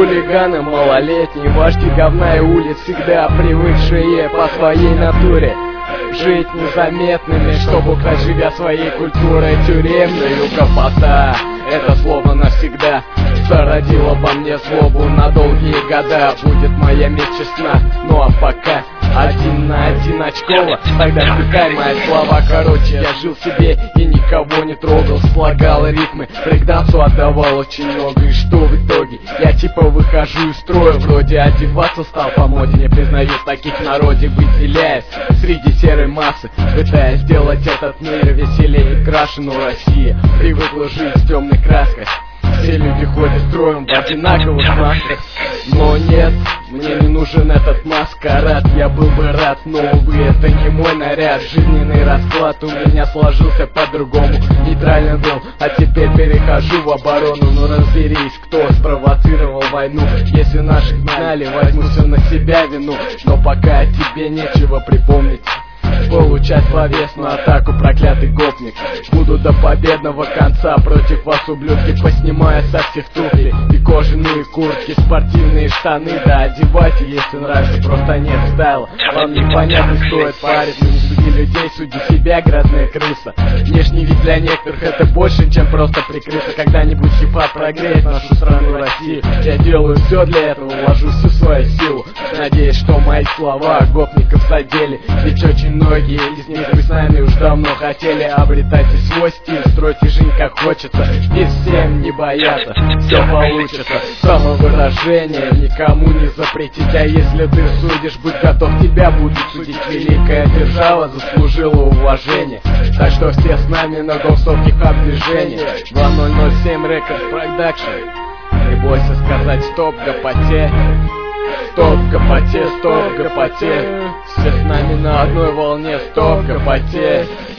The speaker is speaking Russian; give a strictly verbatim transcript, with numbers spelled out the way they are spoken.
Хулиганы малолетние, вожди говна и улиц, всегда привыкшие по своей натуре жить незаметными, чтобы украсть, живя своей культурой. Тюремная гопота, это слово навсегда зародило во мне злобу на долгие года. Будет моя месть честна, ну а пока один на один очково, тогда втыкай мои слова короче. Я жил себе и никого не трогал, слагал ритмы, брейкдансу отдавал очень много. И что в итоге? Я типа выхожу из строя, вроде одеваться стал по моде. Не признаюсь, таких в народе выделяюсь среди серой массы, пытаясь сделать этот мир веселее и краше. Но Россия привыкла жить в темной краской, все люди ходят строем в одинаковых масках. Но нет, мне не нужен этот маскарад. Я был бы рад, но, увы, это не мой наряд. Жизненный расклад у меня сложился по-другому. Нейтрально был, а теперь перехожу в оборону. Но разберись, кто спровоцировал войну. Если наших гнали, возьму все на себя вину. Но пока тебе нечего припомнить, получать словесную атаку, проклятый гопник. Буду до победного конца против вас, ублюдки, поснимая со всех туфли и кожаные куртки, спортивные штаны. Да одевайте, если нравится, просто нет стайла. Вам непонятно стоит парить, но не суди людей, суди себя, грязная крыса. Внешний вид для некоторых это больше, чем просто прикрыться. Когда-нибудь хип-хоп прогреет нашу страну Россию. Я делаю все для этого, вложу всю свою силу. Надеюсь, что мои слова гопников задели, ведь очень многие из них вы сами уж давно хотели. Обретайте свой стиль, стройте жизнь как хочется, и всем не бояться, все получится. Самовыражение никому не запретить, а если ты судишь, будь готов, тебя будут судить. Великая держава заслужила уважение, так что все с нами на голосов хип-хоп движения. два ноль ноль семь Records Production. Не бойся сказать стоп гопоте. Стоп гопоте, стоп гопоте. Все с нами на одной волне, стоп гопоте.